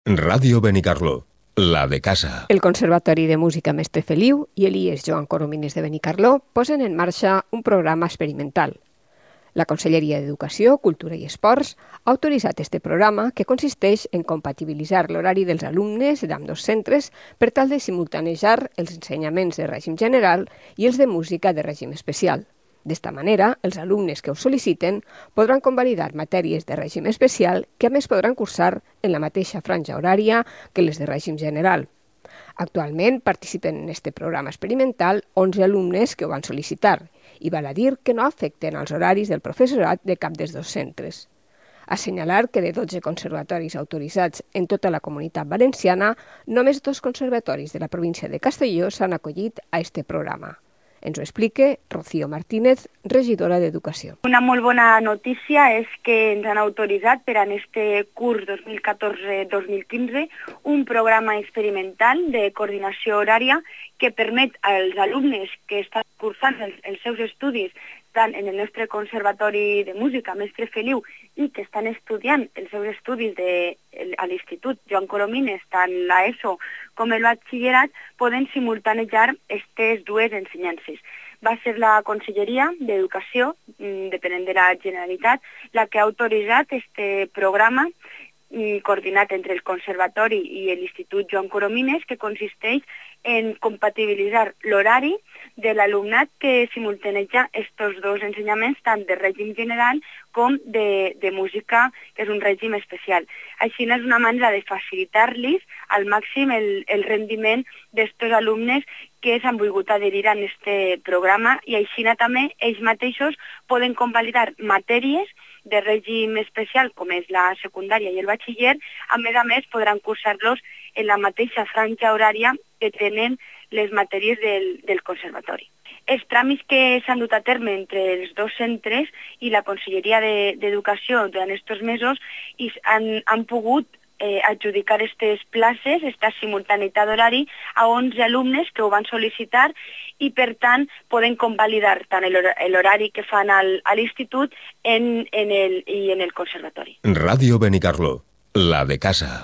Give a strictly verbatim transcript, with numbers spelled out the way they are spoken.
Ràdio Benicarló, la de casa. El Conservatori de Música Mestre Feliu i l'I E S Joan Coromines de Benicarló posen en marxa un programa experimental. La Conselleria d'Educació, Cultura i Esports ha autoritzat este programa que consisteix en compatibilitzar l'horari dels alumnes d'ambdós centres per tal de simultanejar els ensenyaments de règim general i els de música de règim especial. D'esta manera, els alumnes que ho sol·liciten podran convalidar matèries de règim especial que a més podran cursar en la mateixa franja horària que les de règim general. Actualment participen en este programa experimental onze alumnes que ho van sol·licitar i val a dir que no afecten els horaris del professorat de cap dels dos centres. Assenyalar que de dotze conservatoris autoritzats en tota la comunitat valenciana, només dos conservatoris de la província de Castelló s'han acollit a este programa. Ens ho explica Rocío Martínez, regidora d'Educació. Una molt bona notícia és que ens han autoritzat per a este curs dos mil catorze dos mil quinze un programa experimental de coordinació horària que permet als alumnes que estan cursant els, els seus estudis tant en el nostre Conservatori de Música Mestre Feliu i que estan estudiant els seus estudis de, a l'Institut Joan Coromines, tant l'ESO com el batxillerat, poden simultanejar aquestes dues ensenyances. Va ser la Conselleria d'Educació, depenent de la Generalitat, la que ha autoritzat aquest programa coordinat entre el Conservatori i l'Institut Joan Coromines, que consisteix en compatibilitzar l'horari de l'alumnat que simultaneja aquests dos ensenyaments, tant de règim general com de, de música, que és un règim especial. Així és una manera de facilitar-los al màxim el, el rendiment d'aquests alumnes que s'han volgut adherir a aquest programa i així també ells mateixos poden convalidar matèries de règim especial, com és la secundària i el batxiller. A més a més, podran cursar-los en la mateixa franja horària que tenen les matèries del, del conservatori. Els tràmits que s'han dut a terme entre els dos centres i la Conselleria d'Educació durant aquests mesos han, han pogut eh, adjudicar aquestes places, esta simultaneïtat d'horari, a onze alumnes que ho van sol·licitar i, per tant, poden convalidar tant l'horari que fan al, a l'institut en, en el, i en el conservatori. Ràdio Benicarló, la de casa.